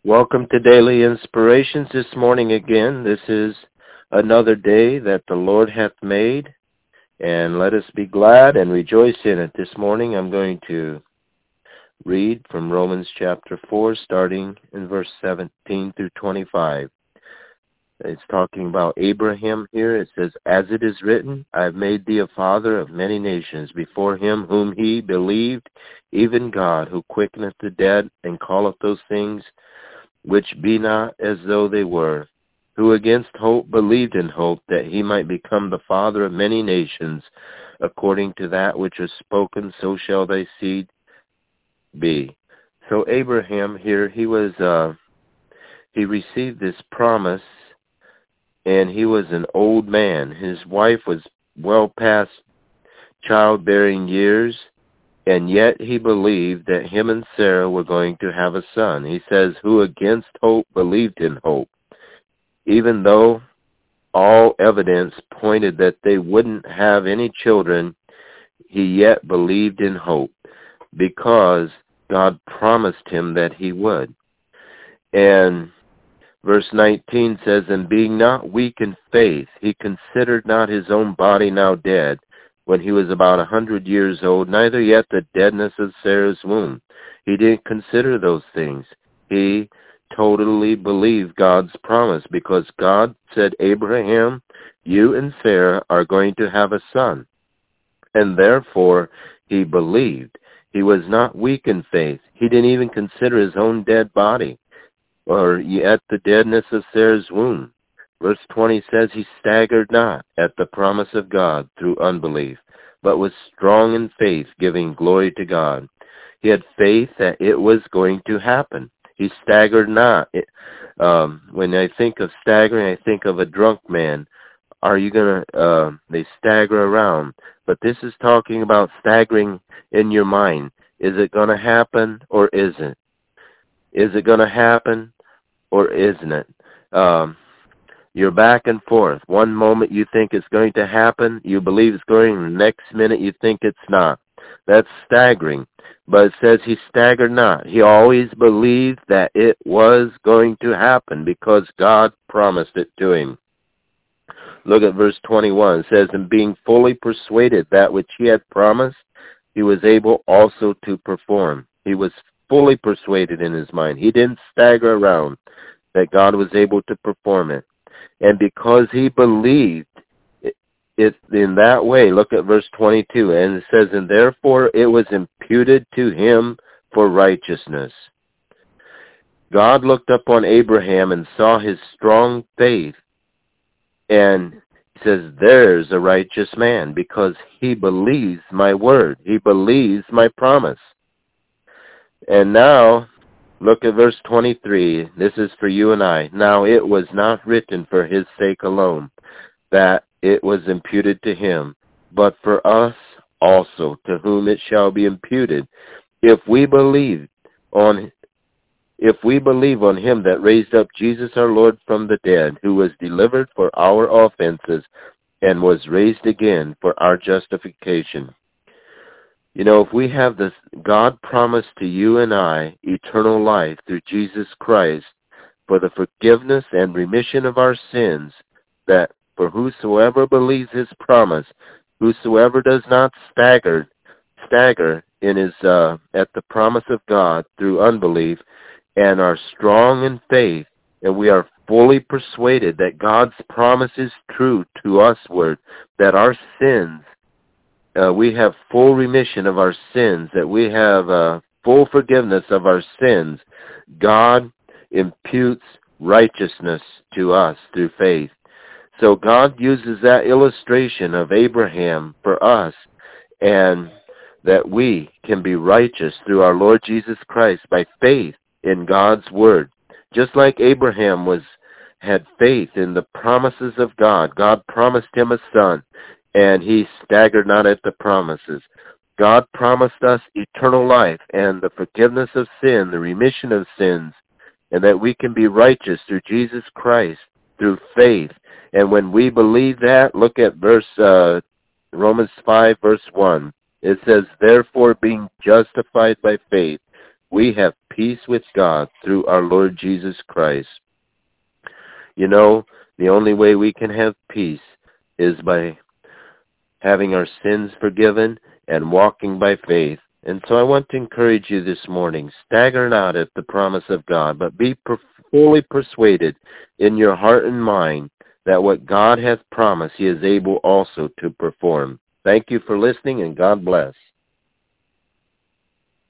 Welcome to Daily Inspirations this morning again. This is another day that the Lord hath made, and let us be glad and rejoice in it. This morning I'm going to read from Romans chapter 4, starting in verse 17 through 25. It's talking about Abraham here. It says, "As it is written, I have made thee a father of many nations before him whom he believed, even God, who quickeneth the dead, and calleth those things which be not as though they were, who against hope believed in hope, that he might become the father of many nations, according to that which is spoken, so shall thy seed be." So Abraham here, he received this promise, and he was an old man. His wife was well past childbearing years, and yet he believed that him and Sarah were going to have a son. He says, who against hope believed in hope. Even though all evidence pointed that they wouldn't have any children, he yet believed in hope because God promised him that he would. And verse 19 says, "And being not weak in faith, he considered not his own body now dead, when he was about 100 years old, neither yet the deadness of Sarah's womb." He didn't consider those things. He totally believed God's promise, because God said, "Abraham, you and Sarah are going to have a son." And therefore he believed. He was not weak in faith. He didn't even consider his own dead body, or at the deadness of Sarah's womb. Verse 20 says, "He staggered not at the promise of God through unbelief, but was strong in faith, giving glory to God." He had faith that it was going to happen. He staggered not. When I think of staggering, I think of a drunk man. They stagger around. But this is talking about staggering in your mind. Is it going to happen or isn't? Is it going to happen or isn't it? You're back and forth. One moment you think it's going to happen, you believe it's going, the next minute you think it's not. That's staggering. But it says he staggered not. He always believed that it was going to happen because God promised it to him. Look at verse 21. It says, "And being fully persuaded that which he had promised, he was able also to perform." He was fully persuaded in his mind. He didn't stagger around, that God was able to perform it. And because he believed it in that way, look at verse 22, and it says, "And therefore it was imputed to him for righteousness." God looked upon Abraham and saw his strong faith, and he says, "There's a righteous man, because he believes my word. He believes my promise." And now, look at verse 23. This is for you and I. "Now it was not written for his sake alone, that it was imputed to him, but for us also, to whom it shall be imputed, if we believe on him that raised up Jesus our Lord from the dead, who was delivered for our offenses and was raised again for our justification." You know, if we have this, God promised to you and I eternal life through Jesus Christ for the forgiveness and remission of our sins, that for whosoever believes his promise, whosoever does not stagger in his at the promise of God through unbelief, and are strong in faith, and we are fully persuaded that God's promise is true to usward, that our sins, we have full remission of our sins, that we have full forgiveness of our sins, God imputes righteousness to us through faith. So God uses that illustration of Abraham for us, and that we can be righteous through our Lord Jesus Christ by faith in God's word. Just like Abraham had faith in the promises of God. God promised him a son, and he staggered not at the promises. God promised us eternal life and the forgiveness of sin, the remission of sins, and that we can be righteous through Jesus Christ through faith. And when we believe that, look at Romans 5, verse 1. It says, "Therefore, being justified by faith, we have peace with God through our Lord Jesus Christ. You know, the only way we can have peace is by having our sins forgiven and walking by faith. And so I want to encourage you this morning, stagger not at the promise of God, but be fully persuaded in your heart and mind that what God hath promised, he is able also to perform. Thank you for listening, and God bless.